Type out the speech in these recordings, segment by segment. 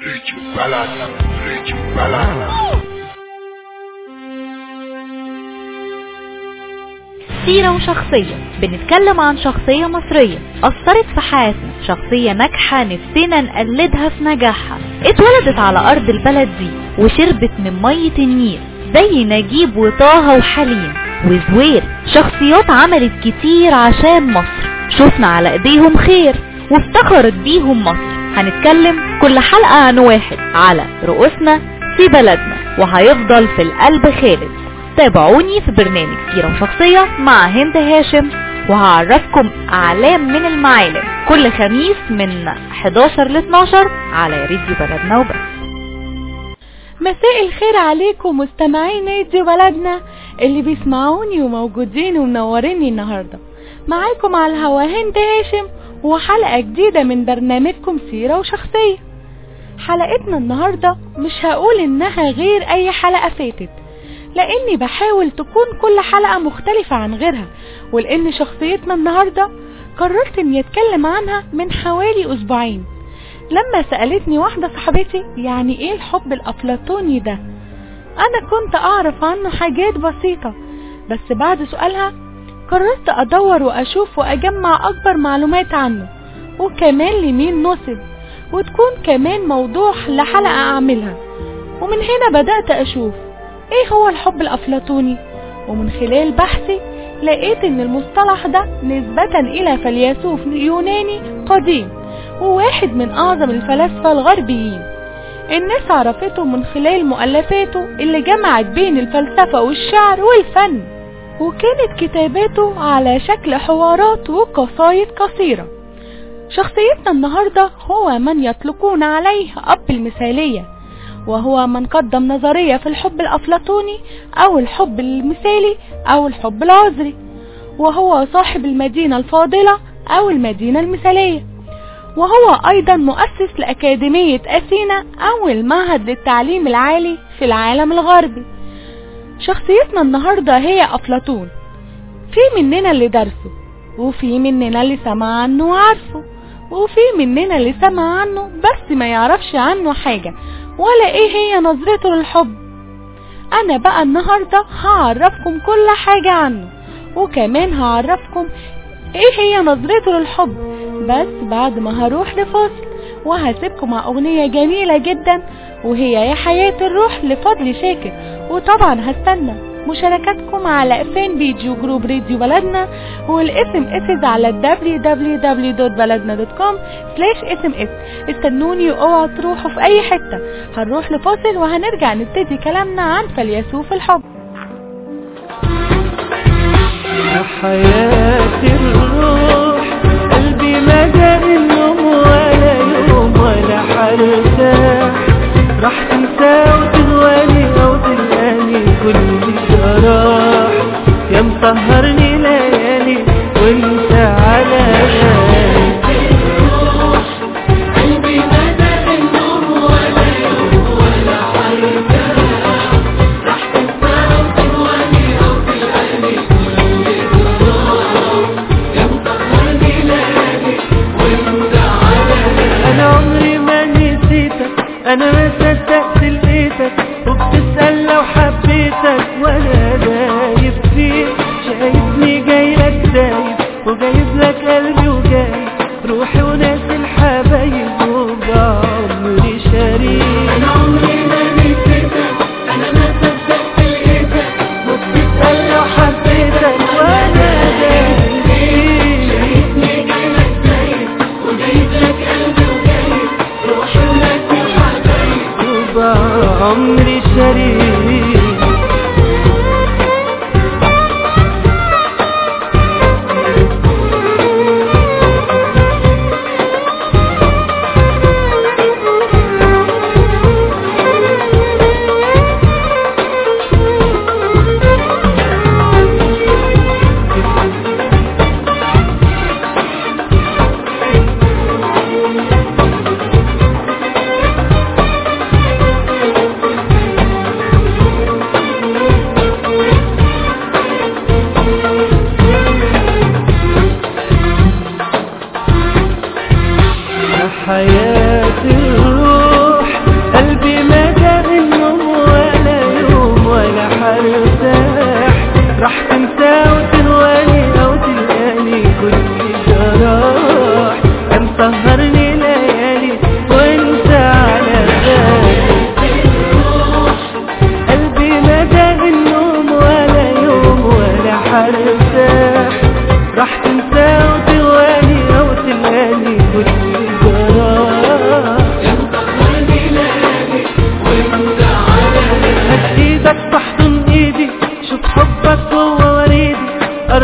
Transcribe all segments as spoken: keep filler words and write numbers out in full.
ريتشو بلدنا ريتشو بلدنا. سيرة وشخصية، بنتكلم عن شخصية مصرية أثرت في حياتنا، شخصية ناجحة نفسنا نقلدها في نجاحها، اتولدت على أرض البلد دي وشربت من مية النيل زي نجيب وطه وحليم وزوير، شخصيات عملت كتير عشان مصر، شفنا على ايديهم خير وافتخرت بيهم مصر. هنتكلم كل حلقة عن واحد على رؤوسنا في بلدنا وهيفضل في القلب خالد. تابعوني في برنامج سيرة وشخصية مع هند هاشم، وهعرفكم أعلام من المعالم كل خميس من حداشر ل اتناشر على راديو بلدنا وبس. مساء الخير عليكم مستمعين راديو بلدنا اللي بيسمعوني وموجودين ومنوريني النهاردة. معاكم على الهوا هند هاشم وحلقة جديدة من برنامجكم سيرة وشخصية. حلقتنا النهاردة مش هقول انها غير اي حلقة فاتت، لاني بحاول تكون كل حلقة مختلفة عن غيرها، ولان شخصيتنا النهاردة قررت اني اتكلم عنها من حوالي اسبوعين لما سألتني واحدة صاحبتي يعني ايه الحب الافلاطوني ده. انا كنت اعرف عنه حاجات بسيطة، بس بعد سؤالها قررت ادور واشوف واجمع اكبر معلومات عنه، وكمان لمين نصب، وتكون كمان موضوع لحلقة اعملها. ومن هنا بدأت اشوف ايه هو الحب الافلاطوني، ومن خلال بحثي لقيت ان المصطلح ده نسبة الى فيلسوف يوناني قديم وواحد من اعظم الفلاسفة الغربيين. الناس عرفته من خلال مؤلفاته اللي جمعت بين الفلسفة والشعر والفن، وكانت كتاباته على شكل حوارات وقصايد قصيرة. شخصيتنا النهاردة هو من يطلقون عليه أب المثالية، وهو من قدم نظرية في الحب الأفلاطوني أو الحب المثالي أو الحب العذري، وهو صاحب المدينة الفاضلة أو المدينة المثالية، وهو أيضا مؤسس لأكاديمية أثينا أو المعهد للتعليم العالي في العالم الغربي. شخصيتنا النهاردة هي أفلاطون. في مننا اللي درسه، وفي مننا اللي سمع عنه وعارفه، وفي مننا اللي سمع عنه بس ما يعرفش عنه حاجة ولا ايه هي نظرته للحب. انا بقى النهاردة هعرفكم كل حاجة عنه، وكمان هعرفكم ايه هي نظرته للحب، بس بعد ما هروح لفاصل وهسيبكم مع اغنية جميلة جدا وهي يا حياة الروح لفضل شاكر. وطبعا هستنى مشاركاتكم على فان بيج وجروب راديو بلدنا، والاسم اسز على دبليو دبليو دبليو دوت بلدنا دوت كوم سلاش اس ام اس. استنوني واوعوا تروحوا في اي حتة. هنروح لفاصل وهنرجع نبتدي كلامنا عن فيلسوف الحب. يا حياة الروح قلبي ما جاب النوم ولا يوم ولا حرتاح، راح تنسى وتغواني او تلقاني كل جراح، يا مسهرني ليالي وانت على بالي. قلبي ما جاب النوم ولا يوم ولا حرتاح، راح تنسى وتغواني او تلقاني كل جراح، يا مسهرني ليالي وانت على بالي. انا عمري ما نسيتك، انا ما صدقت لقيتك، وبتسأل لو حبيتك وانا دايب فيك، شايفني جايلك دايب وجايب لك قلبي وجايب روحي وناس الحبايب وبعمري شريك. انا عمري ما نسيتك، انا ما صدقت لقيتك، وبتسأل لو حبيتك وانا دايب فيك، شايفني جايلك دايب وجايب لك قلبي وجايب روحي وناس الحبايب وبعمري شريك.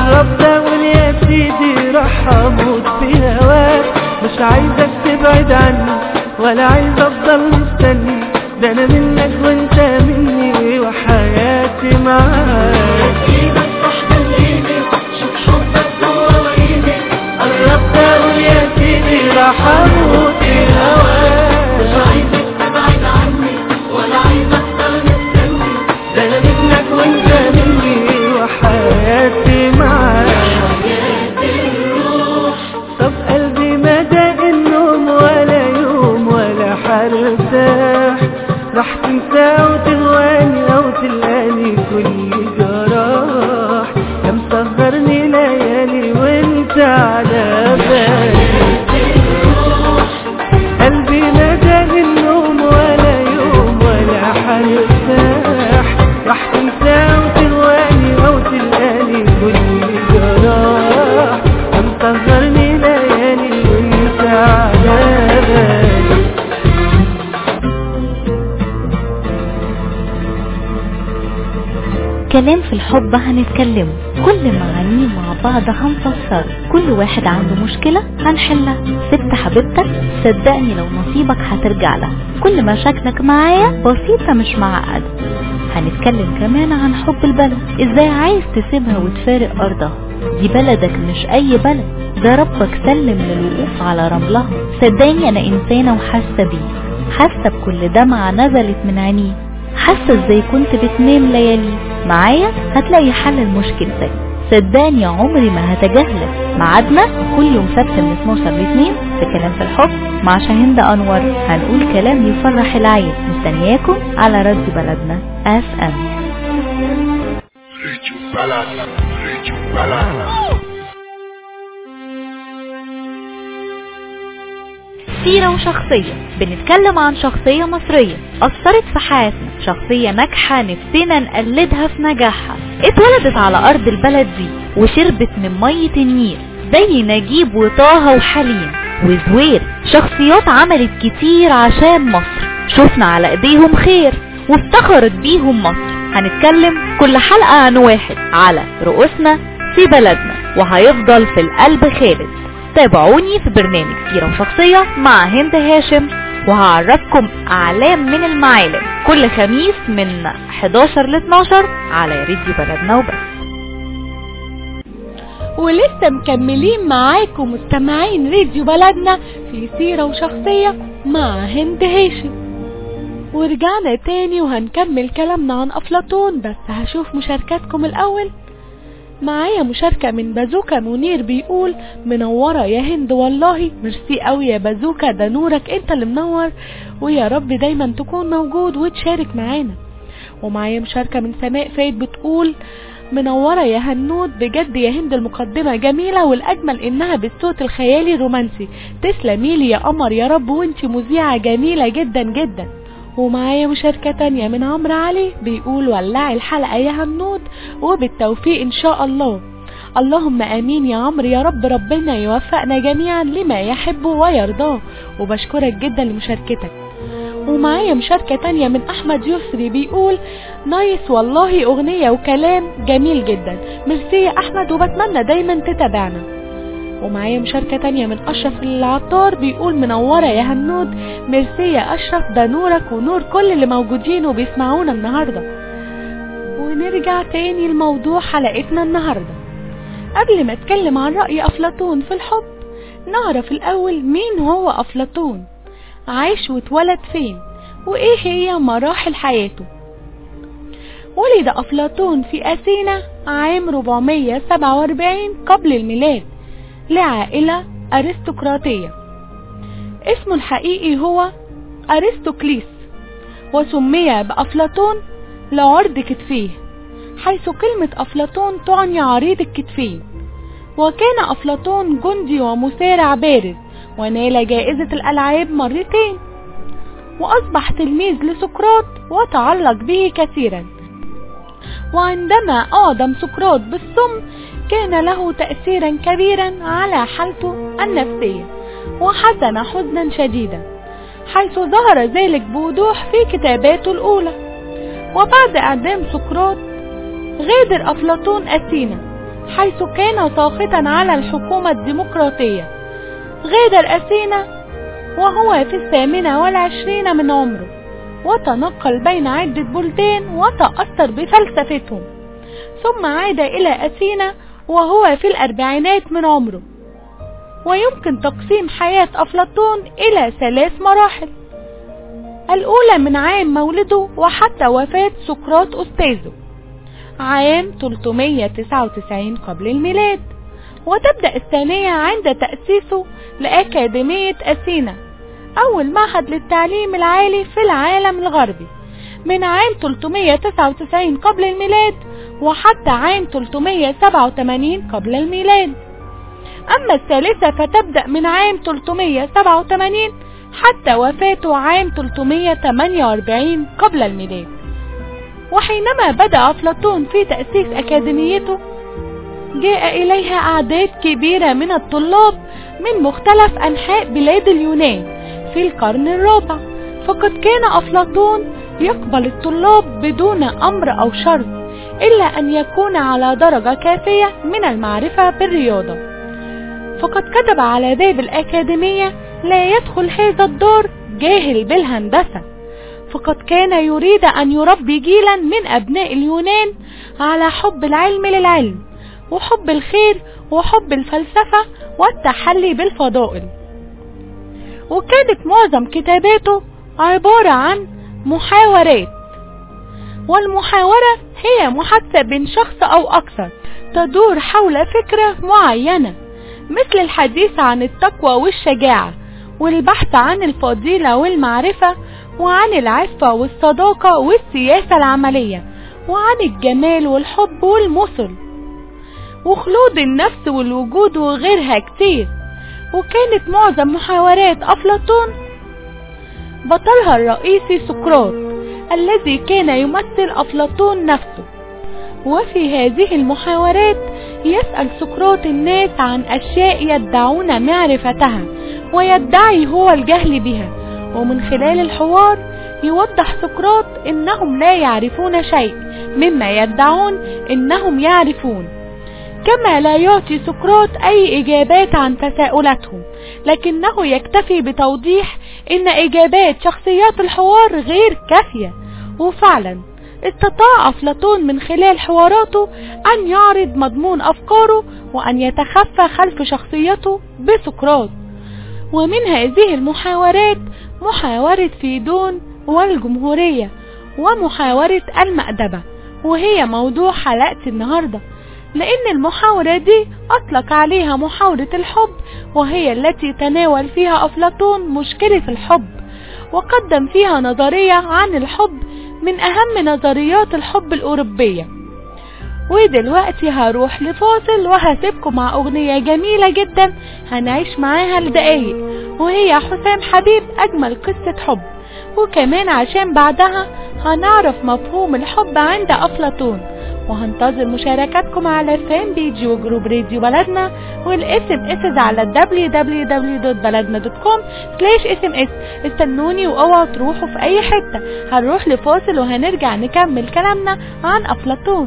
قربت اقول يا سيدي راح اموت في هواك، مش عايزك تبعد عني ولا عايز افضل مستني، ده انا منك وانت مني وحياتي معاك. ايدك تحت ايدي شوف حبك جوا ايدي، قربت اقول يا سيدي راح اموت في هواك، مش عايزك تبعد عني ولا عايز افضل مستني، ده انا منك وانت مني وحياتي معاك. طب قلبي ما داق النوم ولا يوم ولا حرتاح، راح تنسى وتغواني او تلقاني كل جراح، يا مسهرني ليالي وانت على بالي. قلبي ما داق النوم ولا يوم ولا حرتاح، راح تنسى وتغواني او تلقاني كل جراح، يا مسهرني ليالي وانت على بالي. كلام في الحب هنتكلمه، كل معانيه مع بعض هنفسره، كل واحد عنده مشكلة هنحلها. ست حبيبتك صدقني لو نصيبك هترجع لها، كل مشاكلك معايا بسيطة مش معقدة. هنتكلم كمان عن حب البلد، ازاي عايز تسيبها وتفارق ارضها، دي بلدك مش اي بلد، ده ربك سلم للوقوف على رملها. صدقني انا انسانة وحاسة بيه، حاسة بكل دمعة نزلت من عينيه، حاسة ازاي كنت بتنام ليالي، معايا هتلاقي حل لمشكلتك. صدقني عمري ما هتجاهلك. ميعادنا كل يوم سبت من اتناشر ل اتنين في كلام في الحب مع شاهين انور، هنقول كلام يفرح العين. مستنياكم على راديو بلدنا اف ام. راديو بلدنا، راديو بلدنا. سيرة وشخصية، بنتكلم عن شخصية مصرية أثرت في حياتنا، شخصية ناجحة نفسنا نقلدها في نجاحها، اتولدت على أرض البلد دي وشربت من مية النيل زي نجيب وطه وحليم وزوير. شخصيات عملت كتير عشان مصر، شفنا على ايديهم خير وافتخرت بيهم مصر. هنتكلم كل حلقة عن واحد على رؤوسنا في بلدنا وهيفضل في القلب خالد. تابعوني في برنامج سيرة وشخصية مع هند هاشم، وهعرفكم أعلام من المعالم كل خميس من حداشر ل اتناشر على راديو بلدنا وبس. ولسه مكملين معاكم مستمعين راديو بلدنا في سيرة وشخصية مع هند هاشم، ورجعنا تاني وهنكمل كلامنا عن أفلاطون. بس هشوف مشاركاتكم الأول. معايا مشاركة من بازوكا منير بيقول منورة يا هند، والله ميرسي قوي يا بازوكا، ده نورك انت اللي منور، ويا رب دايما تكون موجود وتشارك معانا. ومعايا مشاركة من سماء فايد بتقول منورة يا هنود، بجد يا هند المقدمة جميلة، والأجمل إنها بالصوت الخيالي الرومانسي، تسلميلي يا قمر يا رب، وانتي مذيعة جميلة جدا جدا. ومعايا مشاركة تانية من عمرو علي بيقول ولعي الحلقة يا هنود وبالتوفيق إن شاء الله. اللهم آمين يا عمرو يا رب، ربنا يوفقنا جميعا لما يحب ويرضاه، وبشكرك جدا لمشاركتك. ومعايا مشاركة تانية من أحمد يسري بيقول نايس والله، أغنية وكلام جميل جدا، ميرسي يا أحمد وبتمنى دايما تتابعنا. ومعايا مشاركة تانية من أشرف العطار بيقول منورة يا هنود، ميرسي يا أشرف، ده نورك ونور كل اللي موجودين وبيسمعونا النهاردة. ونرجع تاني لموضوع حلقتنا النهاردة. قبل ما اتكلم عن رأي أفلاطون في الحب، نعرف الأول مين هو أفلاطون، عايش واتولد فين، وإيه هي مراحل حياته. ولد أفلاطون في أثينا عام أربعمية وسبعة وأربعين قبل الميلاد لعائلة أرستقراطية. اسمه الحقيقي هو أرستوكليس، وسمي بأفلاطون لعرض كتفيه، حيث كلمة أفلاطون تعني عريض الكتفين. وكان أفلاطون جندي ومسارع بارز، ونال جائزة الألعاب مرتين، وأصبح تلميذ لسقراط وتعلق به كثيرا. وعندما أعدم سقراط بالسم كان له تأثيرا كبيرا على حالته النفسية، وحزن حزنا شديدا، حيث ظهر ذلك بوضوح في كتاباته الأولى. وبعد إعدام سقراط غادر أفلاطون أثينا حيث كان ساخطا على الحكومة الديمقراطية. غادر أثينا وهو في الثامنة والعشرين من عمره، وتنقل بين عدة بلدان وتأثر بفلسفتهم، ثم عاد إلى أثينا وهو في الأربعينات من عمره. ويمكن تقسيم حياة أفلاطون إلى ثلاث مراحل: الأولى من عام مولده وحتى وفاة سقراط أستاذه عام ثلاثمائة وتسعة وتسعين قبل الميلاد، وتبدأ الثانية عند تأسيسه لأكاديمية أثينا، أول معهد للتعليم العالي في العالم الغربي، من عام ثلاثمائة وتسعة وتسعين قبل الميلاد وحتى عام ثلاثمائة وسبعة وثمانين قبل الميلاد. أما الثالثة فتبدأ من عام ثلاثمائة وسبعة وثمانين حتى وفاته عام ثلاثمائة وثمانية وأربعين قبل الميلاد. وحينما بدأ أفلاطون في تأسيس أكاديميته جاء إليها أعداد كبيرة من الطلاب من مختلف أنحاء بلاد اليونان في القرن الرابع، فقد كان أفلاطون يقبل الطلاب بدون أمر أو شرط إلا أن يكون على درجة كافية من المعرفة بالرياضة. فقد كتب على باب الأكاديمية: لا يدخل هذا الدار جاهل بالهندسة. فقد كان يريد أن يربي جيلا من أبناء اليونان على حب العلم للعلم وحب الخير وحب الفلسفة والتحلي بالفضائل. وكانت معظم كتاباته عبارة عن محاورات، والمحاورة هي محادثة بين شخص أو أكثر تدور حول فكرة معينة، مثل الحديث عن التقوى والشجاعة، والبحث عن الفضيلة والمعرفة، وعن العفة والصداقة والسياسة العملية، وعن الجمال والحب والمثل وخلود النفس والوجود وغيرها كتير. وكانت معظم محاورات أفلاطون بطلها الرئيسي سقراط الذي كان يمثل أفلاطون نفسه. وفي هذه المحاورات يسأل سقراط الناس عن أشياء يدعون معرفتها ويدعي هو الجهل بها، ومن خلال الحوار يوضح سقراط إنهم لا يعرفون شيء مما يدعون إنهم يعرفون، كما لا يعطي سقراط أي إجابات عن تساؤلاتهم، لكنه يكتفي بتوضيح إن إجابات شخصيات الحوار غير كافية. وفعلا استطاع أفلاطون من خلال حواراته أن يعرض مضمون أفكاره وأن يتخفى خلف شخصيته بسقراط. ومن هذه المحاورات محاورة فيدون والجمهورية، ومحاورة المأدبة، وهي موضوع حلقة النهاردة، لأن المحاورة دي أطلق عليها محاورة الحب، وهي التي تناول فيها أفلاطون مشكلة الحب، وقدم فيها نظرية عن الحب من أهم نظريات الحب الأوروبية. ودلوقتي هروح لفاصل وهسيبكم مع أغنية جميلة جدا هنعيش معاها لدقايق، وهي حسام حبيب أجمل قصة حب. وكمان عشان بعدها هنعرف مفهوم الحب عند أفلاطون. وهنتظر مشاركاتكم على الفان بيج وجروب راديو بلدنا، والاس ام اس على دبليو دبليو دبليو دوت بلدنا دوت كوم سلاش اس ام اس. استنوني واوعوا تروحوا في اي حتة، هنروح لفاصل وهنرجع نكمل كلامنا عن أفلاطون.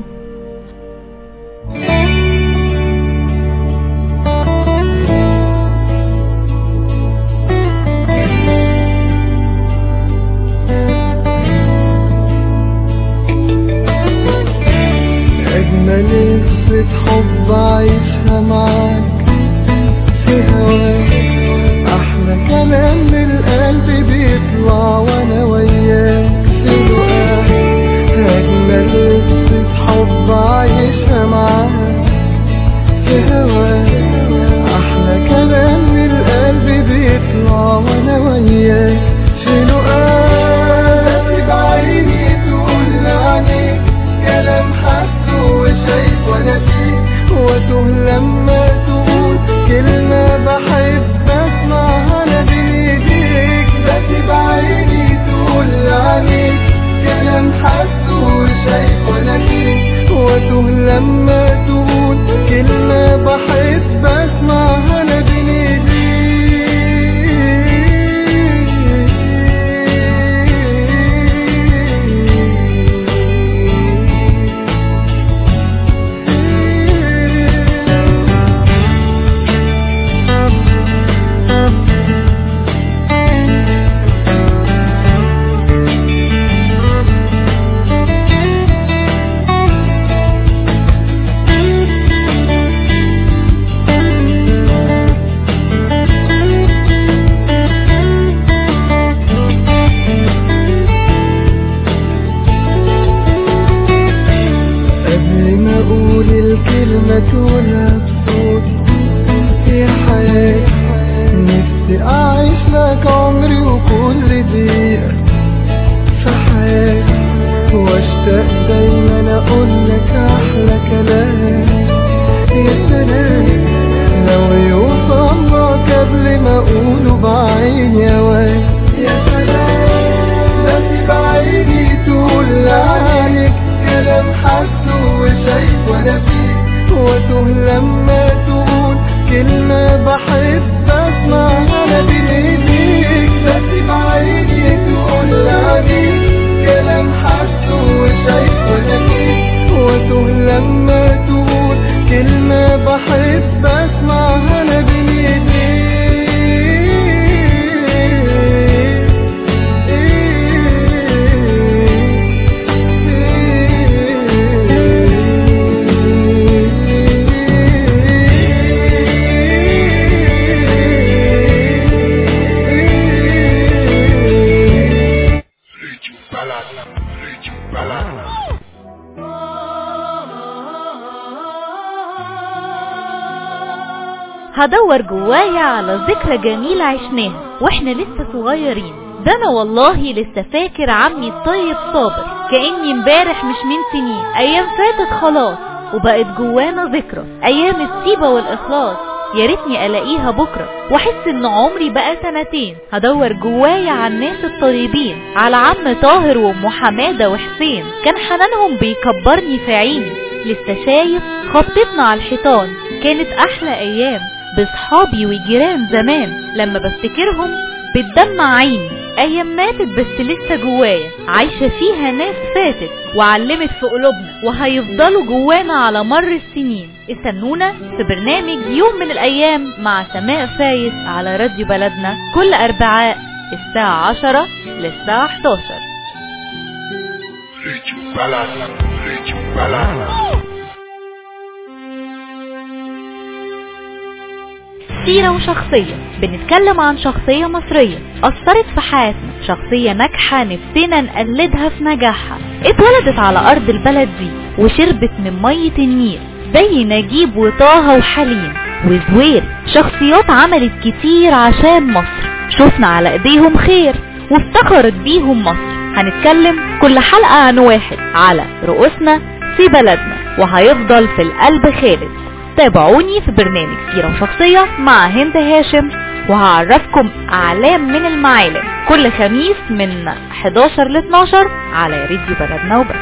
أجمل قصة حب عايشها معاك في هواك، أحلى كلام من القلب بيطلع وأنا وياك في لقاك. أجمل قصة حب عايشها معاك في هواك، أحلى كلام من القلب بيطلع وأنا وياك في لقاك. سيب عيني تقول عليك كلام حاسه وشايف وانا فيك، واتوه لما تقول كلمة بحب اسمعها انا بين ايديك. بسيب عيني تقول عليك كلام حاسه وشايف وانا فيك، واتوه لما تقول كلمة بحب اسمعها انا بين ايديك. هدور جوايا على ذكرى جميلة عشناها واحنا لسه صغيرين. ده انا والله لسه فاكر عمي الطيب صابر كأني امبارح مش من سنين. ايام فاتت خلاص وبقت جوانا ذكرى، ايام السيبة والاخلاص يا ريتني الاقيها بكره واحس ان عمري بقى سنتين. هدور جوايا على الناس الطيبين، على عم طاهر وام حماده وحسين، كان حنانهم بيكبرني في عيني. لسه شايف خطتنا على الحيطان، كانت احلى ايام بصحابي وجيران زمان. لما بفتكرهم بتدمع عيني، ايام ماتت بس لسه جوايا عايشة فيها ناس فاتت وعلمت في قلوبنا وهيفضلوا جوانا على مر السنين. استنونا في برنامج يوم من الايام مع سماء فايز على راديو بلدنا كل اربعاء الساعة عشرة للساعة حداشر. راديو بلدنا، راديو بلدنا. سيرة وشخصية، بنتكلم عن شخصية مصرية أثرت في حياتنا، شخصية ناجحة نفسنا نقلدها في نجاحها. اتولدت على أرض البلد دي وشربت من مية النيل زي نجيب وطه وحليم وزوير، شخصيات عملت كتير عشان مصر، شفنا على ايديهم خير وافتخرت بيهم مصر. هنتكلم كل حلقة عن واحد على رؤوسنا في بلدنا وهيفضل في القلب خالد. تابعوني في برنامج سيرة وشخصية مع هند هاشم، وهعرفكم أعلام من المعالم كل خميس من حداشر ل اتناشر على راديو بلدنا وبس.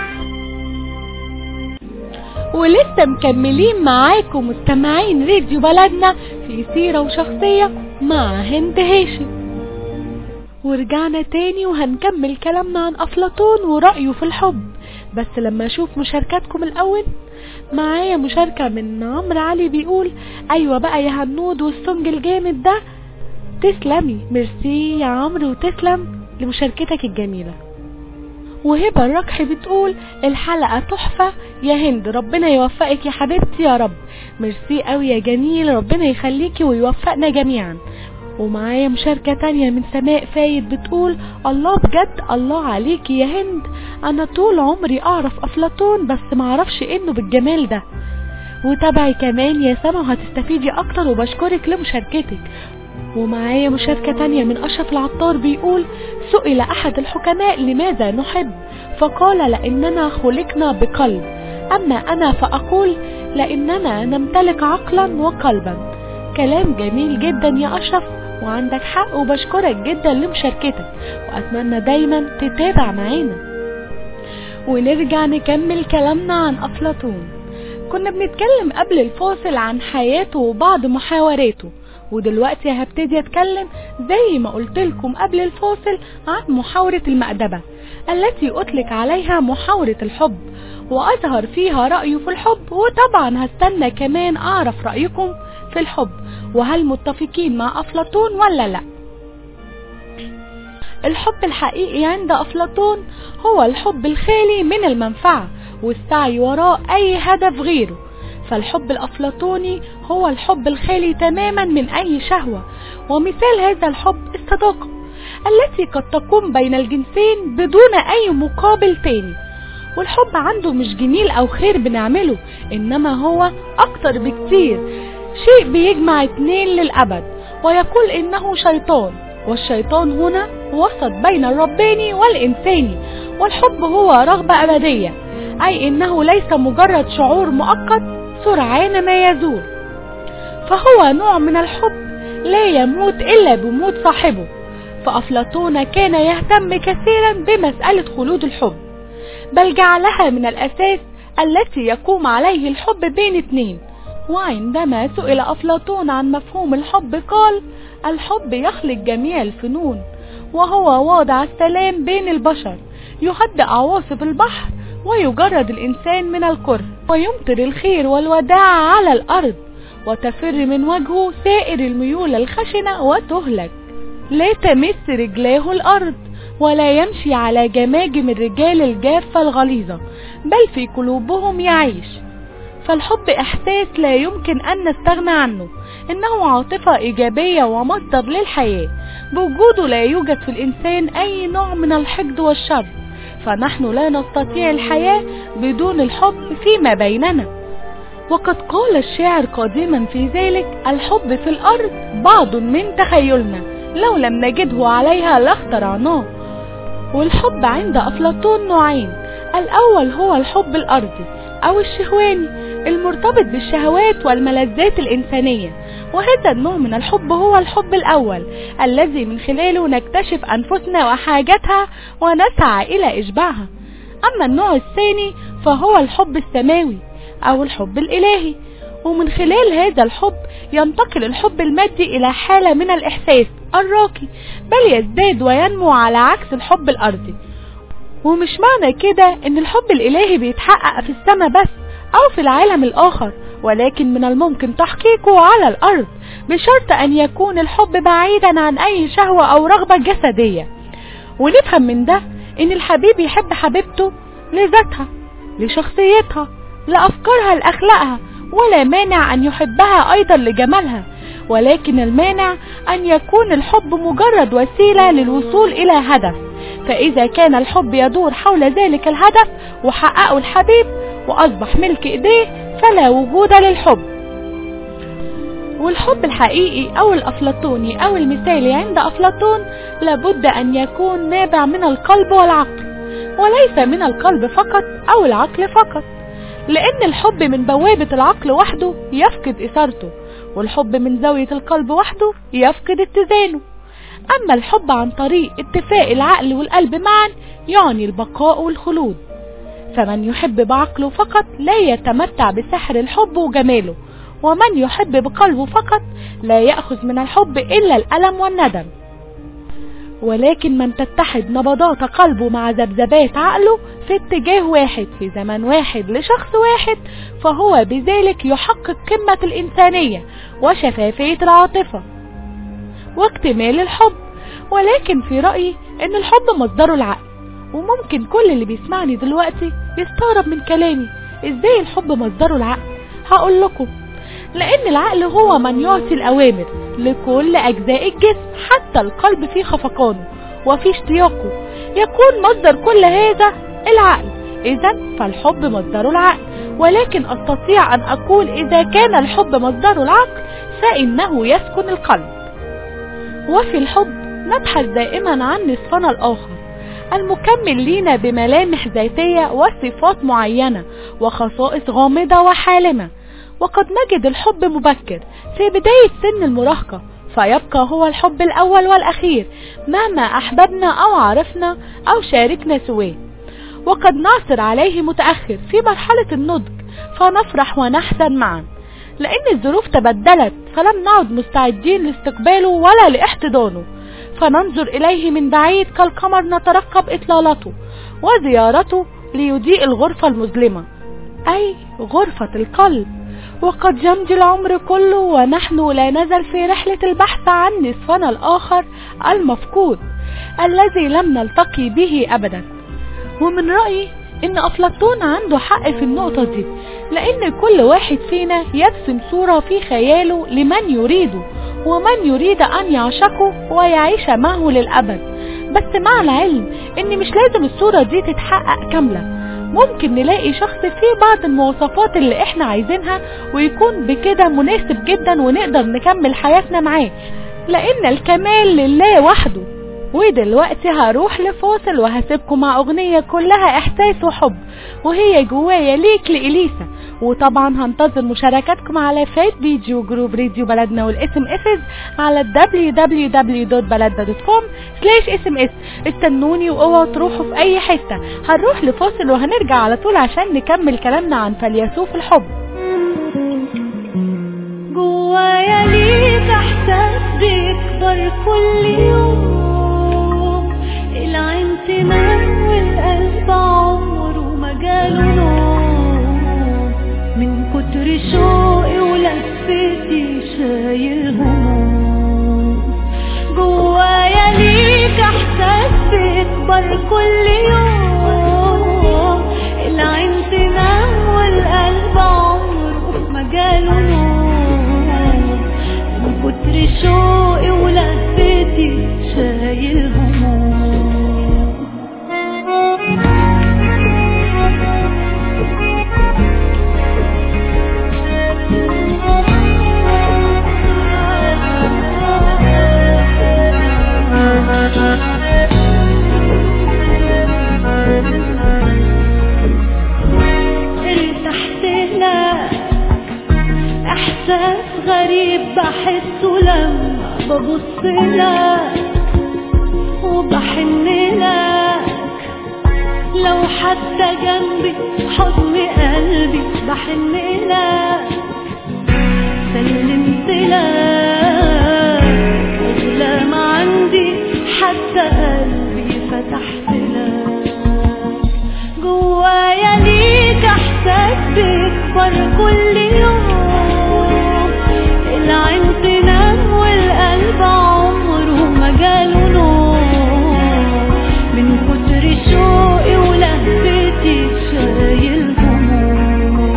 ولسه مكملين معاكم مستمعين راديو بلدنا في سيرة وشخصية مع هند هاشم. ورجعنا تاني وهنكمل كلامنا عن أفلاطون ورأيه في الحب، بس لما اشوف مشاركاتكم الاول. معايا مشاركة من عمرو علي بيقول ايوه بقى يا هنود والسنج الجامد ده. تسلمي، ميرسي يا عمرو وتسلم لمشاركتك الجميلة. وهبة الركح بتقول الحلقة تحفة يا هند، ربنا يوفقك يا حبيبتي يا رب. ميرسي قوي يا جميل، ربنا يخليكي ويوفقنا جميعا. ومعايا مشاركة تانية من سماء فايد بتقول الله بجد الله عليكي يا هند، انا طول عمري اعرف افلاطون بس معرفش انه بالجمال ده. وتابعي كمان يا سما وهتستفيدي اكتر، وبشكرك لمشاركتك. ومعايا مشاركة تانية من اشرف العطار بيقول سئل احد الحكماء لماذا نحب فقال لاننا خلقنا بقلب، اما انا فاقول لاننا نمتلك عقلا وقلبا. كلام جميل جدا يا اشرف وعندك حق، وبشكرك جدا لمشاركتك واتمنى دايما تتابع معانا. ونرجع نكمل كلامنا عن افلاطون. كنا بنتكلم قبل الفاصل عن حياته وبعض محاوراته، ودلوقتي هبتدي اتكلم زي ما قلت لكم قبل الفاصل عن محاورة المأدبة التي اطلق عليها محاورة الحب، واظهر فيها رأيه في الحب. وطبعا هستنى كمان اعرف رأيكم في الحب، وهل متفقين مع أفلاطون ولا لا؟ الحب الحقيقي عند أفلاطون هو الحب الخالي من المنفعة والسعي وراء أي هدف غيره. فالحب الأفلاطوني هو الحب الخالي تماما من أي شهوة، ومثال هذا الحب الصداقة التي قد تقوم بين الجنسين بدون أي مقابل تاني. والحب عنده مش جميل أو خير بنعمله، إنما هو أكتر بكتير، شيء بيجمع اتنين للأبد. ويقول إنه شيطان، والشيطان هنا وسط بين الرباني والإنساني. والحب هو رغبة أبدية، أي إنه ليس مجرد شعور مؤقت سرعان ما يزول، فهو نوع من الحب لا يموت إلا بموت صاحبه. فأفلاطون كان يهتم كثيرا بمسألة خلود الحب، بل جعلها من الأساس التي يقوم عليه الحب بين اتنين. وعندما سئل أفلاطون عن مفهوم الحب قال الحب يخلق جميع الفنون، وهو واضع السلام بين البشر، يهدئ عواصف البحر، ويجرد الإنسان من الكره، ويمطر الخير والوداع على الأرض، وتفر من وجهه سائر الميول الخشنة وتهلك. لا تمس رجلاه الأرض، ولا يمشي على جماجم الرجال الجافة الغليظة، بل في قلوبهم يعيش. فالحب إحساس لا يمكن أن نستغنى عنه، إنه عاطفة إيجابية ومصدر للحياة. بوجوده لا يوجد في الإنسان أي نوع من الحقد والشر، فنحن لا نستطيع الحياة بدون الحب فيما بيننا. وقد قال الشاعر قديما في ذلك: الحب في الأرض بعض من تخيلنا، لو لم نجده عليها لاخترعناه. والحب عند أفلاطون نوعين: الأول هو الحب الأرضي أو الشهواني المرتبط بالشهوات والملذات الإنسانية، وهذا النوع من الحب هو الحب الأول الذي من خلاله نكتشف أنفسنا وحاجتها ونسعى إلى إشباعها. أما النوع الثاني فهو الحب السماوي أو الحب الإلهي، ومن خلال هذا الحب ينتقل الحب المادي إلى حالة من الإحساس الراقي، بل يزداد وينمو على عكس الحب الأرضي. ومش معنى كده إن الحب الإلهي بيتحقق في السماء بس أو في العالم الآخر، ولكن من الممكن تحقيقه على الأرض بشرط أن يكون الحب بعيدا عن أي شهوة أو رغبة جسدية. ونفهم من ده إن الحبيب يحب حبيبته لذاتها، لشخصيتها، لأفكارها، لأخلاقها، ولا مانع أن يحبها أيضا لجمالها، ولكن المانع أن يكون الحب مجرد وسيلة للوصول إلى هدف. فإذا كان الحب يدور حول ذلك الهدف وحققه الحبيب وأصبح ملك إيديه فلا وجود للحب. والحب الحقيقي أو الأفلاطوني أو المثالي عند أفلاطون لابد أن يكون نابع من القلب والعقل، وليس من القلب فقط أو العقل فقط، لأن الحب من بوابة العقل وحده يفقد إثارته، والحب من زاوية القلب وحده يفقد اتزانه. أما الحب عن طريق اتفاق العقل والقلب معا يعني البقاء والخلود. فمن يحب بعقله فقط لا يتمتع بسحر الحب وجماله، ومن يحب بقلبه فقط لا يأخذ من الحب إلا الألم والندم. ولكن من تتحد نبضات قلبه مع ذبذبات عقله في اتجاه واحد في زمن واحد لشخص واحد، فهو بذلك يحقق قمة الإنسانية وشفافية العاطفة واكتمال الحب. ولكن في رأيي ان الحب مصدره العقل، وممكن كل اللي بيسمعني دلوقتي يستغرب من كلامي: ازاي الحب مصدره العقل؟ هقول لكم: لان العقل هو من يعطي الاوامر لكل اجزاء الجسم، حتى القلب في خفقانه وفي اشتياقه يكون مصدر كل هذا العقل. اذا فالحب مصدره العقل، ولكن استطيع ان اقول اذا كان الحب مصدره العقل فانه يسكن القلب. وفي الحب نبحث دائما عن نصفنا الآخر المكمل لينا بملامح ذاتية وصفات معينة وخصائص غامضة وحالمة. وقد نجد الحب مبكر في بداية سن المراهقة، فيبقى هو الحب الأول والأخير مهما أحببنا أو عرفنا أو شاركنا سواه. وقد نعثر عليه متأخر في مرحلة النضج، فنفرح ونحزن معا لأن الظروف تبدلت، فلم نعد مستعدين لاستقباله ولا لاحتضانه، فننظر إليه من بعيد كالقمر نترقب إطلالته وزيارته ليضيء الغرفة المظلمة، أي غرفة القلب. وقد يمضي العمر كله ونحن لا نزل في رحلة البحث عن نصفنا الآخر المفقود الذي لم نلتقي به أبدا. ومن رأيي إن أفلاطون عنده حق في النقطة دي، لأن كل واحد فينا يرسم صورة في خياله لمن يريده ومن يريد أن يعشقه ويعيش معه للأبد، بس مع العلم إن مش لازم الصورة دي تتحقق كاملة. ممكن نلاقي شخص فيه بعض المواصفات اللي احنا عايزينها ويكون بكده مناسب جدا ونقدر نكمل حياتنا معاه، لأن الكمال لله وحده. ودلوقتي هروح لفاصل وهسيبكم مع أغنية كلها إحساس وحب، وهي جوايا ليك لإليسا. وطبعا هنتظر مشاركاتكم على فيس بيجي وجروب راديو بلدنا والاس ام اس على دبليو دبليو دبليو دوت بلدنا دوت كوم سلاش اس ام اس. استنوني واوعوا تروحوا في اي حته. هنروح لفاصل وهنرجع على طول عشان نكمل كلامنا عن فيلسوف الحب. جوايا ليك احساس بيكبر كل يوم، العين تنام والقلب عمره ما جاله نوم، من كتر شوقي ولفتي شايل هموم. جوايا ليك احساس بيكبر كل يوم، العين تنام والقلب عمره ما جاله نوم، من كتر شوقي ولفتي شايل هموم. لما ببص لك وبحن لك، لو حتى جنبي حضن قلبي بحن لك، سلمت لك أغلى ما عندي، حتى قلبي فتحت لك. جوايا ليك احساس بيكبر كل يوم، العين تنام والقلب عمره ما جاله نوم، من كتر شوقي ولهفتي شايل هموم.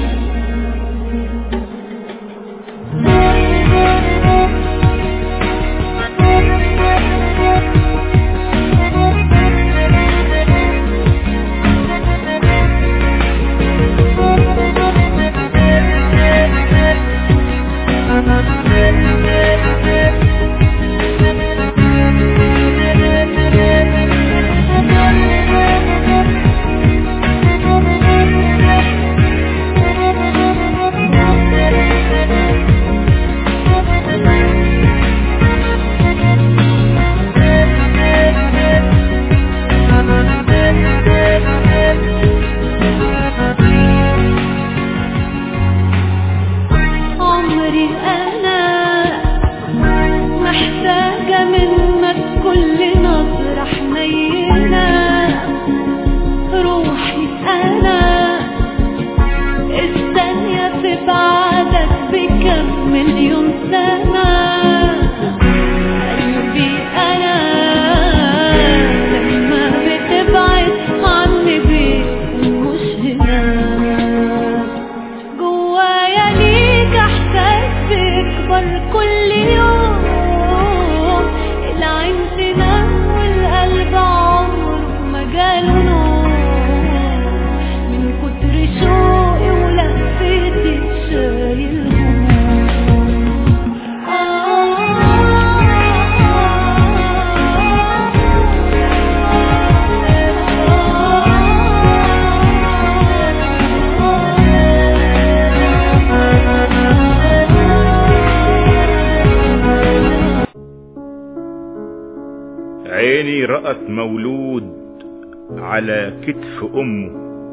عيني رأت مولود على كتف أمه،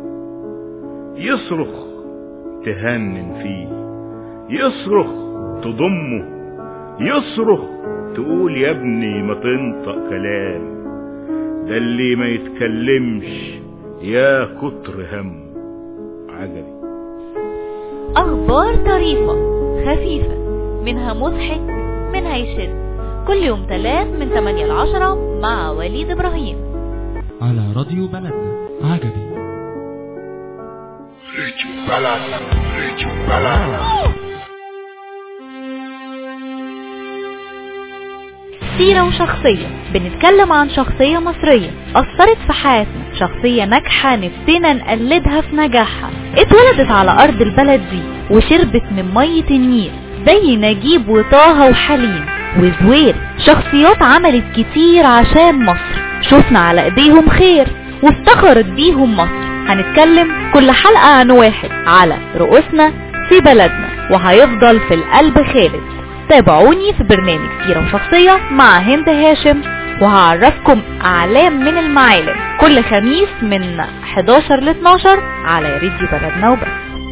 يصرخ تهنن فيه، يصرخ تضمه، يصرخ تقول يا ابني ما تنطق كلام، ده اللي ما يتكلمش يا كتر هم. عجبي. أخبار طريفة خفيفة، منها مضحك منها يشد، كل يوم ثلاث من ثمانية لعشرة مع وليد إبراهيم على راديو بلدنا. عجبي. راديو بلدنا، راديو بلدنا. سيرة وشخصية، بنتكلم عن شخصية مصرية أثرت في حياتنا، شخصية ناجحة نفسنا نقلدها في نجاحها، اتولدت على أرض البلد دي وشربت من مية النيل زي نجيب وطه وحليم وزوير، شخصيات عملت كتير عشان مصر، شفنا على ايديهم خير وافتخرت بيهم مصر. هنتكلم كل حلقة عن واحد على رؤوسنا في بلدنا وهيفضل في القلب خالد. تابعوني في برنامج سيرة وشخصية مع هند هاشم، وهعرفكم أعلام من المعالم كل خميس من حداشر ل اتناشر على راديو بلدنا وبس.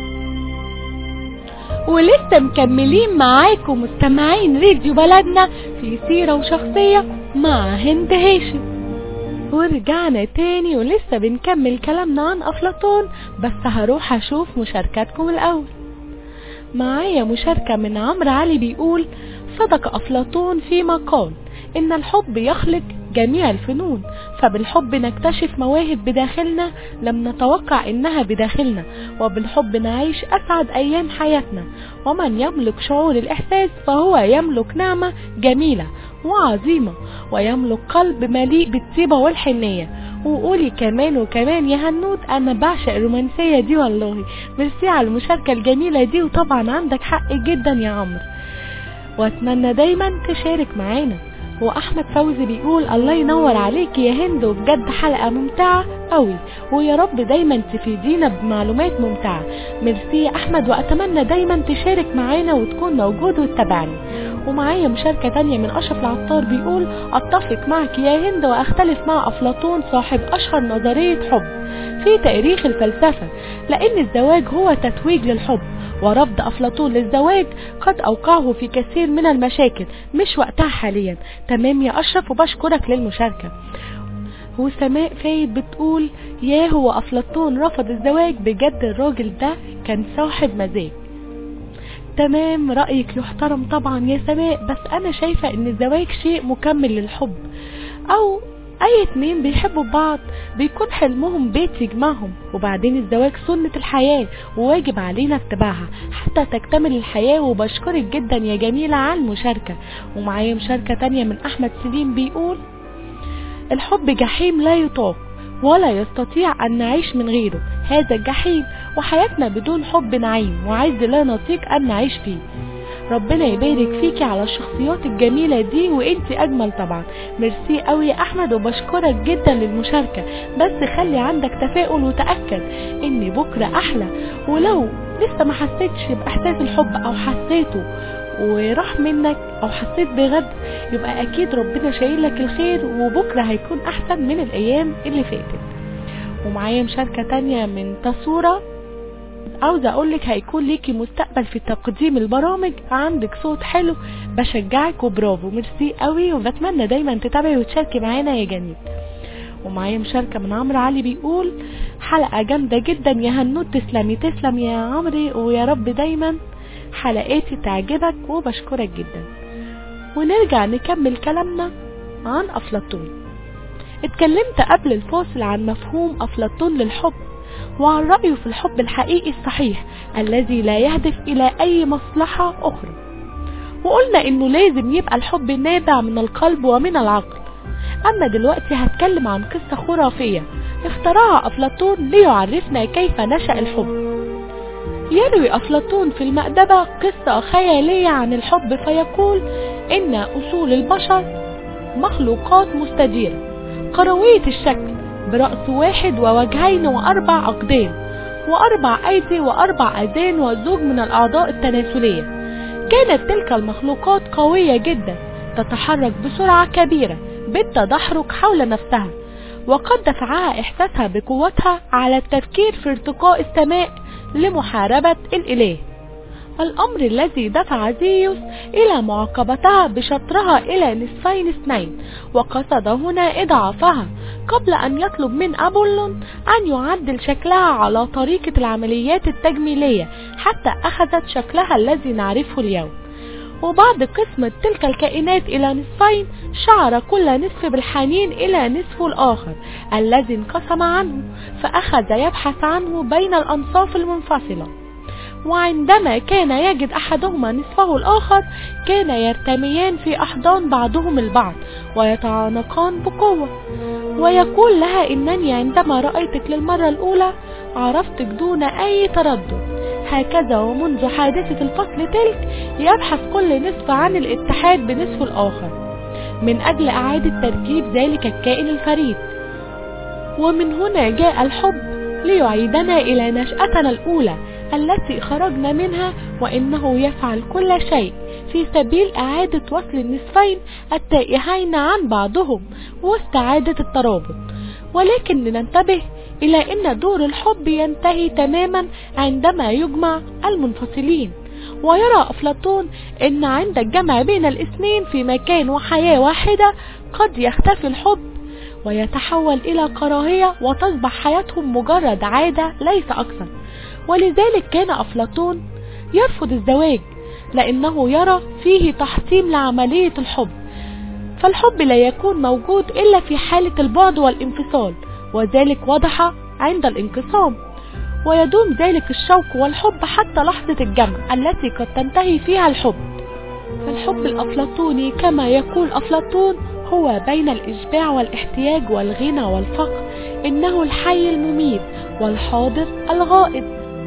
ولسه مكملين معاكم مستمعين راديو بلدنا في سيرة وشخصية مع هند هاشم، ورجعنا تاني ولسه بنكمل كلامنا عن أفلاطون، بس هروح أشوف مشاركاتكم الأول. معايا مشاركة من عمرو علي بيقول: صدق أفلاطون فيما قال إن الحب يخلق جميع الفنون، فبالحب نكتشف مواهب بداخلنا لم نتوقع إنها بداخلنا، وبالحب نعيش أسعد أيام حياتنا، ومن يملك شعور الإحساس فهو يملك نعمة جميلة وعظيمة، ويملك قلب مليء بالطيبة والحنية. وقولي كمان وكمان يا هنود، أنا بعشق الرومانسية دي والله. ميرسي على المشاركة الجميلة دي، وطبعا عندك حق جدا يا عمرو، واتمنى دايما تشارك معانا. واحمد فوزي بيقول: الله ينور عليك يا هند، وبجد حلقة ممتعة قوي، ويا رب دايما تفيدينا بمعلومات ممتعة. ميرسي يا احمد، واتمنى دايما تشارك معانا وتكون موجود وتتابعني. ومعايا مشاركة تانية من أشرف العطار بيقول: أتفق معك يا هند وأختلف مع أفلاطون صاحب أشهر نظرية حب في تاريخ الفلسفة، لأن الزواج هو تتويج للحب، ورفض أفلاطون للزواج قد أوقعه في كثير من المشاكل، مش وقتها حاليا. تمام يا أشرف، وبشكرك للمشاركة. وسماء فايد بتقول: يا هو أفلاطون رفض الزواج بجد، الراجل ده كان صاحب مزاج. تمام، رأيك يحترم طبعا يا سماء، بس أنا شايفة إن الزواج شيء مكمل للحب، أو أي اتنين بيحبوا بعض بيكون حلمهم بيت يجمعهم، وبعدين الزواج سنة الحياة وواجب علينا اتباعها حتى تكتمل الحياة. وبشكرك جدا يا جميلة على المشاركة. ومعايا مشاركة تانية من أحمد سليم بيقول: الحب جحيم لا يطاق ولا يستطيع أن نعيش من غيره، هذا الجحيم وحياتنا بدون حب نعيم وعز لا نطيق أن نعيش فيه. ربنا يبارك فيكي على الشخصيات الجميلة دي، وانتي أجمل طبعا. ميرسي قوي يا أحمد، وبشكرك جدا للمشاركة، بس خلي عندك تفاؤل وتأكد ان بكرة أحلى، ولو لسه ما حسيتش بإحساس الحب أو حسيته وراح منك او حسيت بغد، يبقى اكيد ربنا شايل لك الخير، وبكرة هيكون احسن من الايام اللي فاتت. ومعايا مشاركة تانية من تصورة، عاوزة اقولك هيكون ليكي مستقبل في تقديم البرامج، عندك صوت حلو، بشجعك وبرافو. ميرسي قوي، وبتمنى دايما تتابعي وتشاركي معانا يا جميل. ومعايا مشاركة من عمرو علي بيقول: حلقة جامدة جدا يا هنود، تسلمي تسلم يا عمري، ويا رب دايما حلقاتي تعجبك، وبشكرك جدا. ونرجع نكمل كلامنا عن أفلاطون. اتكلمت قبل الفاصل عن مفهوم أفلاطون للحب، وعن رأيه في الحب الحقيقي الصحيح الذي لا يهدف إلى أي مصلحة أخرى، وقلنا إنه لازم يبقى الحب نابع من القلب ومن العقل. أما دلوقتي هتكلم عن قصة خرافية اخترعها أفلاطون ليعرفنا كيف نشأ الحب. يروي أفلاطون في المأدبة قصة خيالية عن الحب، فيقول إن أصول البشر مخلوقات مستديرة قروية الشكل، برأس واحد ووجهين وأربع أقدام وأربع أيدي وأربع أذان وزوج من الأعضاء التناسلية. كانت تلك المخلوقات قوية جدا، تتحرك بسرعة كبيرة بالتدحرج حول نفسها، وقد دفعها إحساسها بقوتها على التفكير في ارتقاء السماء لمحاربة الإله، الأمر الذي دفع زيوس إلى معاقبتها بشطرها إلى نصفين اثنين، وقصد هنا إضعافها قبل أن يطلب من أبولون أن يعدل شكلها على طريقة العمليات التجميلية حتى أخذت شكلها الذي نعرفه اليوم. وبعد قسمة تلك الكائنات إلى نصفين، شعر كل نصف بالحنين إلى نصفه الآخر الذي انقسم عنه، فأخذ يبحث عنه بين الأنصاف المنفصلة، وعندما كان يجد أحدهما نصفه الآخر كان يرتميان في أحضان بعضهم البعض ويتعانقان بقوة، ويقول لها: إنني عندما رأيتك للمرة الأولى عرفتك دون أي تردد. هكذا ومنذ حادثة الفصل تلك يبحث كل نصف عن الاتحاد بنصف الآخر من أجل إعادة تركيب ذلك الكائن الفريد. ومن هنا جاء الحب ليعيدنا إلى نشأتنا الأولى التي خرجنا منها، وإنه يفعل كل شيء في سبيل إعادة وصل النصفين التائهين عن بعضهم واستعادة الترابط. ولكن لننتبه إلى أن دور الحب ينتهي تماما عندما يجمع المنفصلين، ويرى أفلاطون أن عند الجمع بين الاثنين في مكان وحياة واحدة قد يختفي الحب ويتحول إلى كراهية، وتصبح حياتهم مجرد عادة ليس أكثر. ولذلك كان أفلاطون يرفض الزواج، لأنه يرى فيه تحطيم لعملية الحب، فالحب لا يكون موجود إلا في حالة البعد والانفصال، وذلك وضح عند الانقسام، ويدوم ذلك الشوق والحب حتى لحظة الجمع التي قد تنتهي فيها الحب. فالحب الأفلاطوني كما يقول أفلاطون هو بين الإشباع والاحتياج والغنى والفقر، إنه الحي المميت والحاضر الغائب.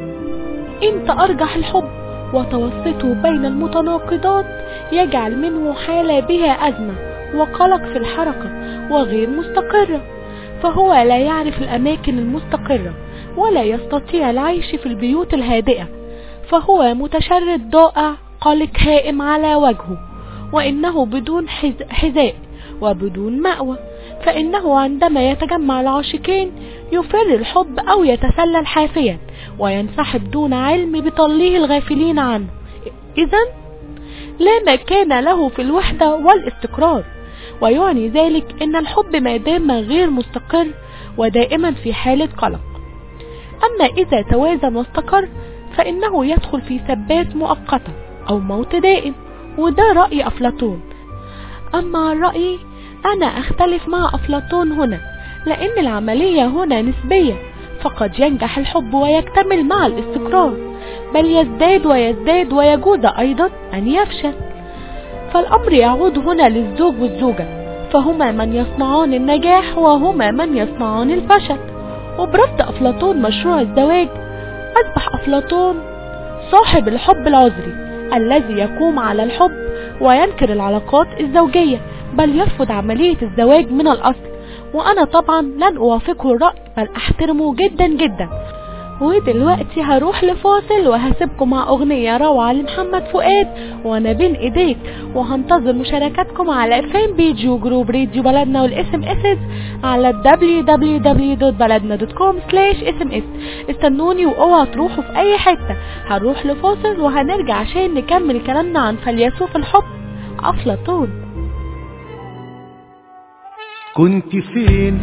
إن تأرجح الحب وتوسطه بين المتناقضات يجعل منه حالة بها أزمة وقلق في الحركة وغير مستقرة، فهو لا يعرف الأماكن المستقرة ولا يستطيع العيش في البيوت الهادئة، فهو متشرد ضائع قلق هائم على وجهه، وإنه بدون حذاء وبدون مأوى، فإنه عندما يتجمع العاشقين يفر الحب أو يتسلل حافيا وينسحب دون علم بطليه الغافلين عنه. إذن لا مكان له في الوحدة والاستقرار، ويعني ذلك إن الحب ما دام غير مستقر ودائما في حالة قلق. أما إذا توازن واستقر فإنه يدخل في ثبات مؤقتة أو موت دائم، وده رأي أفلاطون. أما رأيي أنا أختلف مع أفلاطون هنا، لأن العملية هنا نسبية، فقد ينجح الحب ويكتمل مع الاستقرار، بل يزداد ويزداد ويجوز أيضا أن يفشل. فالأمر يعود هنا للزوج والزوجة، فهما من يصنعان النجاح وهما من يصنعان الفشل. وبرفض أفلاطون مشروع الزواج أصبح أفلاطون صاحب الحب العذري الذي يقوم على الحب وينكر العلاقات الزوجية، بل يرفض عملية الزواج من الأصل. وأنا طبعا لن أوافقه الرأي، بل أحترمه جدا جدا. ودلوقتي هروح لفاصل وهسيبكم مع أغنية روعة لمحمد فؤاد وأنا بين إيديك، وهنتظر مشاركاتكم على فان بيج وجروب راديو بلدنا والاس ام اس على دبليو دبليو دبليو دوت بلدنا دوت كوم سلاش اس ام اس. استنوني واوعوا تروحوا في أي حتة. هنروح لفاصل وهنرجع عشان نكمل كلامنا عن فيلسوف الحب أفلاطون. كنت فين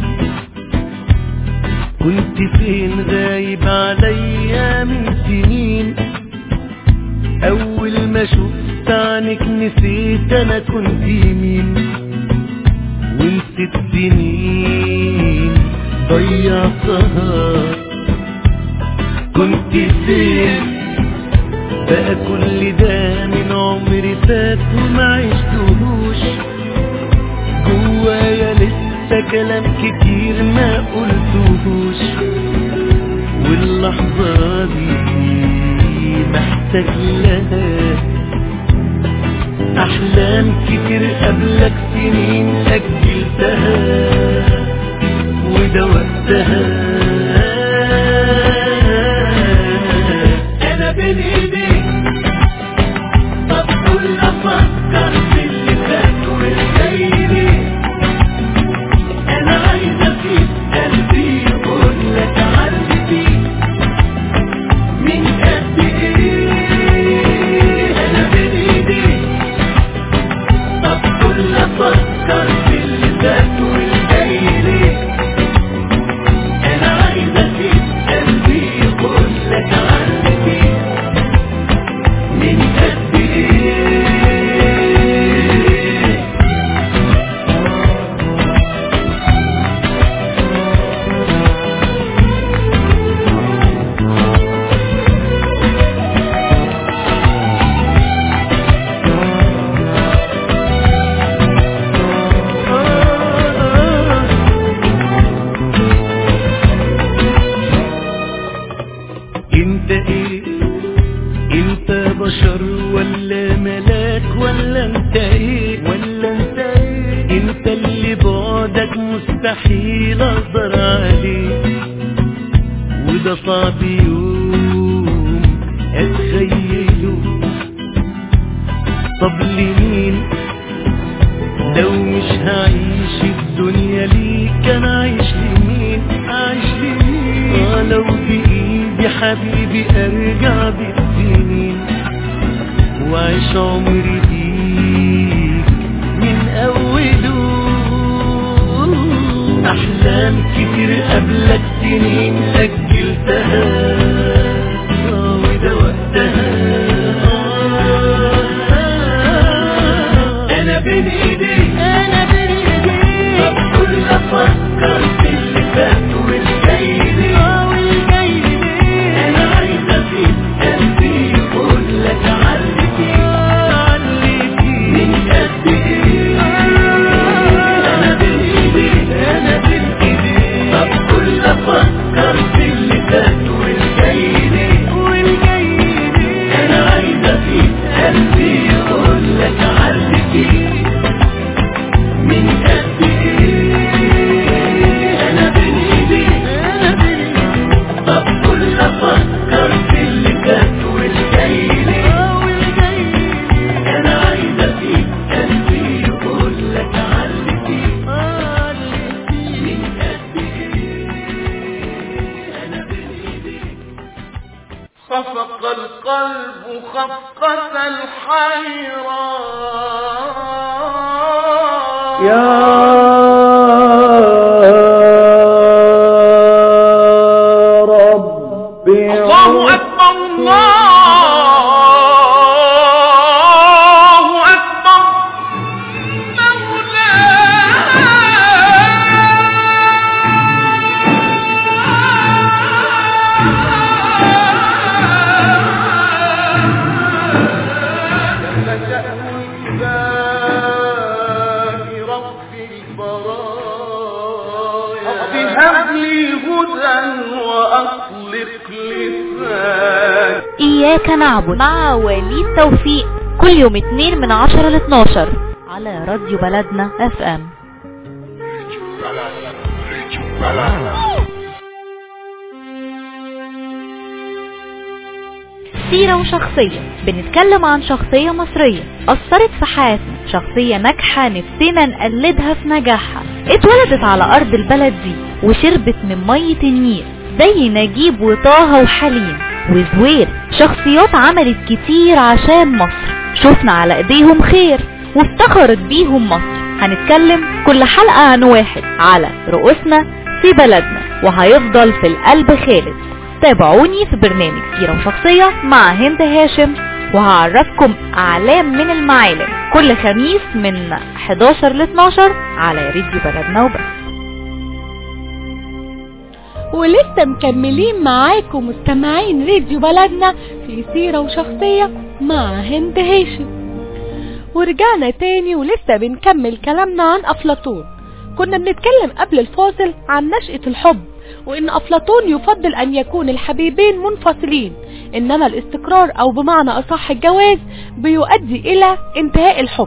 كنت فين غايب عليا من سنين، اول ما شفت عنك نسيت انا كنت مين، ونسيت سنين ضيعتها. كنت فين بقى كل ده من عمري فات وما عشتهوش، جوايا لسه كلام كتير ما قلتهوش، واللحظة دي محتاج لها أحلام كتير قبلك سنين أجلتها، وده وقتها أنا بين إيديك. طب كل أفكر في اللي فات والجاي ليه، أنا عايزة فيك قلبي يقول لك عندي فيك من قد إيه أنا بين إيديك. طب كل أفكر في اللي فات والجاي ليه، أنا عايزة فيك قلبي يقول لك عندي فيك من قد إيه. انت ايه انت بشر ولا ملاك ولا انت ايه ولا انت ايه انت اللي بعدك مستحيل اقدر عليه، وده صعب يوم اتخيله. طب لمين لو مش هعيش الدنيا ليك انا عايش لمين عايش لمين؟ اه لو بايدي حبيبي ارجع بالسنين وعيش عمري بيك من اوله. احلام كتير قبلك سنين اجلتها، اه وده وقتها انا بين ايديك انا بين ايديك. طب كل افكر في اللي فات والجاي ليه، اه والجاي ليه، انا عايزه فيك قلبي يقول لك علي فيك علي فيك من قد ايه انا بين ايديك انا بين ايديك. طب كل افكر في اللي فات والجاي خفق القلب خفقة الحيران يا ربي الله أكبر الله إياك نعبد مع وليد توفيق كل يوم اتنين من عشرة ل اتناشر على راديو بلدنا اف ام. سيرة وشخصية، بنتكلم عن شخصية مصرية أثرت في حياتنا، شخصية ناجحة نفسنا نقلدها في نجاحها، اتولدت على أرض البلد دي وشربت من مية النيل زي نجيب وطه وحليم وزوير، شخصيات عملت كتير عشان مصر، شفنا على ايديهم خير وافتخرت بيهم مصر. هنتكلم كل حلقة عن واحد على رؤوسنا في بلدنا وهيفضل في القلب خالد. تابعوني في برنامج سيرة وشخصية مع هند هاشم، وهعرفكم أعلام من المعالم كل خميس من حداشر ل اتناشر على راديو بلدنا وبس. ولسه مكملين معاكم مستمعين راديو بلدنا في سيرة وشخصية مع هند هاشم، ورجعنا تاني ولسه بنكمل كلامنا عن أفلاطون. كنا بنتكلم قبل الفاصل عن نشأة الحب، وإن أفلاطون يفضل أن يكون الحبيبين منفصلين، إنما الاستقرار أو بمعنى أصح الجواز بيؤدي إلى انتهاء الحب.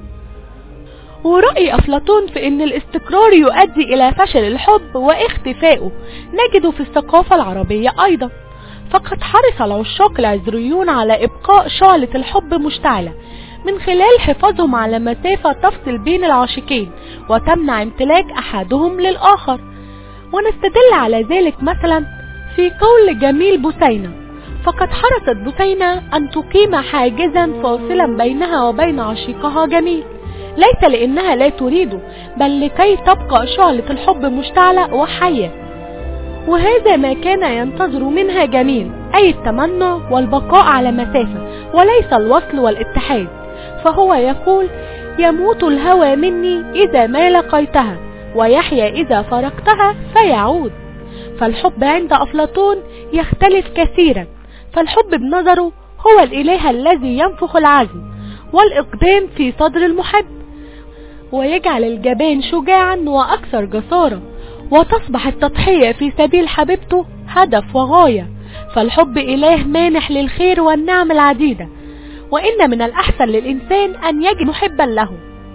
ورأي أفلاطون في أن الاستقرار يؤدي إلى فشل الحب واختفائه نجده في الثقافة العربية أيضا، فقد حرص العشاق العذريون على إبقاء شعلة الحب مشتعلة من خلال حفاظهم على مسافة تفصل بين العاشقين وتمنع امتلاك أحدهم للآخر. ونستدل على ذلك مثلا في قول جميل بثينة، فقد حرصت بثينة أن تقيم حاجزا فاصلا بينها وبين عشيقها جميل، ليس لأنها لا تريده بل لكي تبقى شعلة الحب مشتعلة وحية، وهذا ما كان ينتظر منها جميل، أي التمنع والبقاء على مسافة وليس الوصل والاتحاد. فهو يقول: يموت الهوى مني إذا ما لقيتها، ويحيى إذا فرقتها فيعود. فالحب عند أفلاطون يختلف كثيرا، فالحب بنظره هو الإله الذي ينفخ العزم والإقدام في صدر المحب، ويجعل الجبان شجاعا وأكثر جسارة، وتصبح التضحية في سبيل حبيبته هدف وغاية. فالحب إله مانح للخير والنعم العديدة، وإن من الأحسن للإنسان أن يجد محبا له.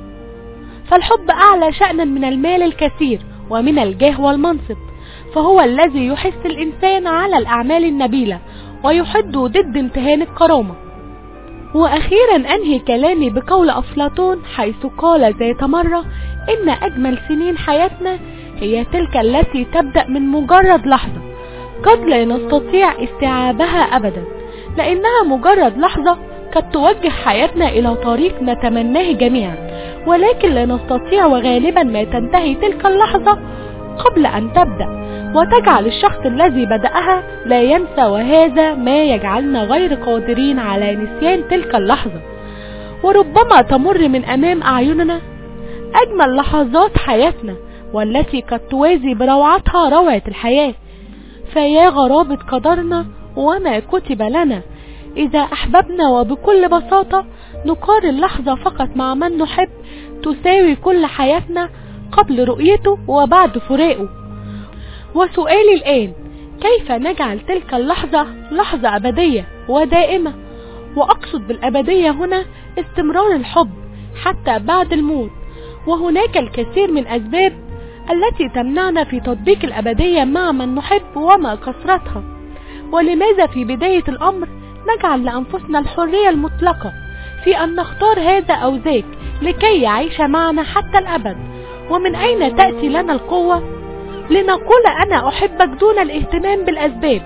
فالحب أعلى شأنا من المال الكثير ومن الجاه والمنصب، فهو الذي يحث الإنسان على الأعمال النبيلة ويحد ضد امتهان الكرامة. وأخيرا أنهي كلامي بقول أفلاطون حيث قال ذات مرة: إن أجمل سنين حياتنا هي تلك التي تبدأ من مجرد لحظة قد لا نستطيع استيعابها أبدا، لأنها مجرد لحظة قد توجه حياتنا إلى طريق نتمناه جميعا، ولكن لا نستطيع وغالبا ما تنتهي تلك اللحظة قبل أن تبدأ، وتجعل الشخص الذي بدأها لا ينسى، وهذا ما يجعلنا غير قادرين على نسيان تلك اللحظة. وربما تمر من أمام أعيننا أجمل لحظات حياتنا والتي قد توازي بروعتها روعة الحياة. فيا غرابة قدرنا وما كتب لنا إذا أحببنا، وبكل بساطة نقارن لحظة فقط مع من نحب تساوي كل حياتنا قبل رؤيته وبعد فراقه. وسؤالي الآن: كيف نجعل تلك اللحظة لحظة أبدية ودائمة؟ وأقصد بالأبدية هنا استمرار الحب حتى بعد الموت. وهناك الكثير من أسباب التي تمنعنا في تطبيق الأبدية مع من نحب وما كثرتها. ولماذا في بداية الأمر نجعل لأنفسنا الحرية المطلقة في أن نختار هذا أو ذاك لكي يعيش معنا حتى الأبد؟ ومن أين تأتي لنا القوة لنقول أنا أحبك دون الاهتمام بالأسباب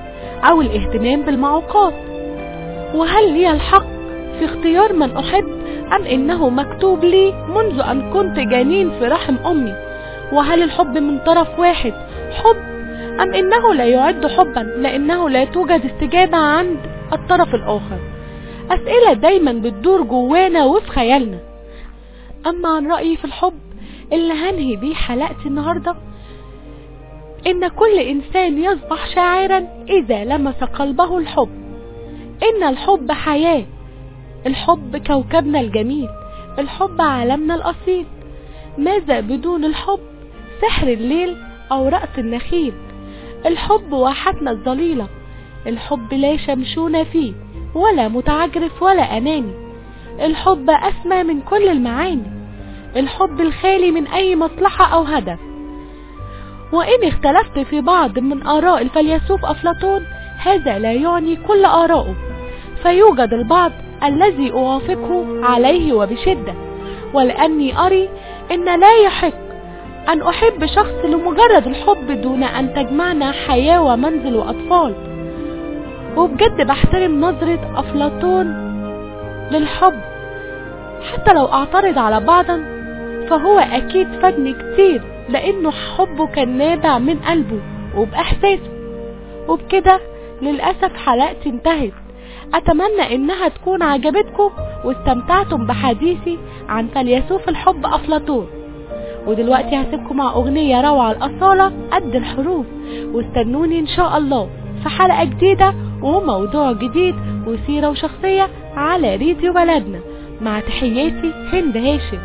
أو الاهتمام بالمعوقات؟ وهل لي الحق في اختيار من أحب أم إنه مكتوب لي منذ أن كنت جنين في رحم أمي؟ وهل الحب من طرف واحد حب أم إنه لا يعد حبا لأنه لا توجد استجابة عند الطرف الآخر؟ أسئلة دايما بتدور جوانا وفي خيالنا. أما عن رأيي في الحب اللي هنهي بيه حلقتي النهاردة، إن كل إنسان يصبح شاعرا إذا لمس قلبه الحب. إن الحب حياة، الحب كوكبنا الجميل، الحب عالمنا الأصيل. ماذا بدون الحب؟ سحر الليل أو رأس النخيل. الحب واحتنا الظليلة، الحب لا شمشون فيه ولا متعجرف ولا أناني. الحب أسمى من كل المعاني، الحب الخالي من أي مصلحة أو هدف. وإن اختلفت في بعض من آراء الفيلسوف أفلاطون، هذا لا يعني كل آراءه، فيوجد البعض الذي أوافقه عليه وبشدة، ولأني أري إن لا يحق أن أحب شخص لمجرد الحب دون أن تجمعنا حياة ومنزل وأطفال. وبجد بحترم نظرة أفلاطون للحب، حتى لو أعترض على بعضا فهو أكيد فادني كتير، لأنه حبه كان نابع من قلبه وبإحساسه. وبكده للأسف حلقتي انتهت. أتمنى إنها تكون عجبتكم واستمتعتم بحديثي عن فيلسوف الحب أفلاطون. ودلوقتي هسيبكم مع أغنية روعة الأصالة قد الحروف، واستنوني إن شاء الله في حلقة جديدة وموضوع جديد وسيرة وشخصية على راديو بلدنا. مع تحياتي هند هاشم.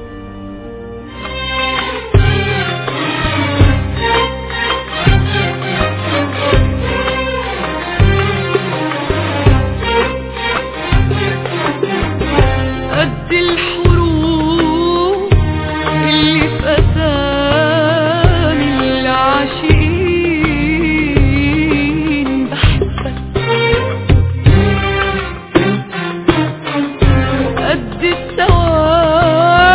قد الحروف اللي في أسامي العاشقين بحبك، قد الثواني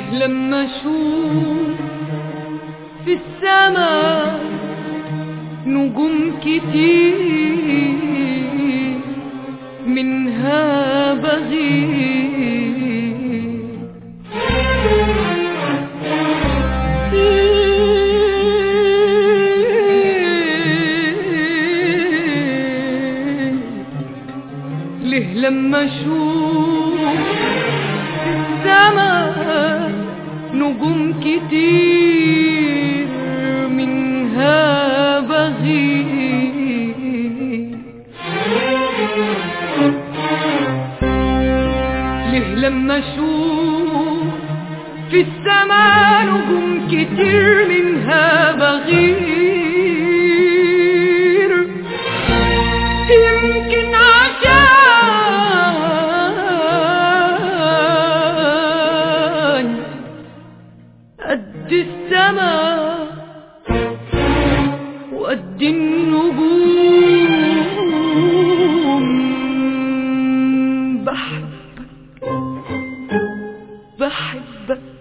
ليه لما اشوف في السماء نجوم كتير منها بغير ليه لما اشوف في السماء نجوم كتير منها بغير ليه لما اشوف في السماء نجوم كتير منها بغير يمكن عشان قد السماء وقد النجوم بحبك بحبك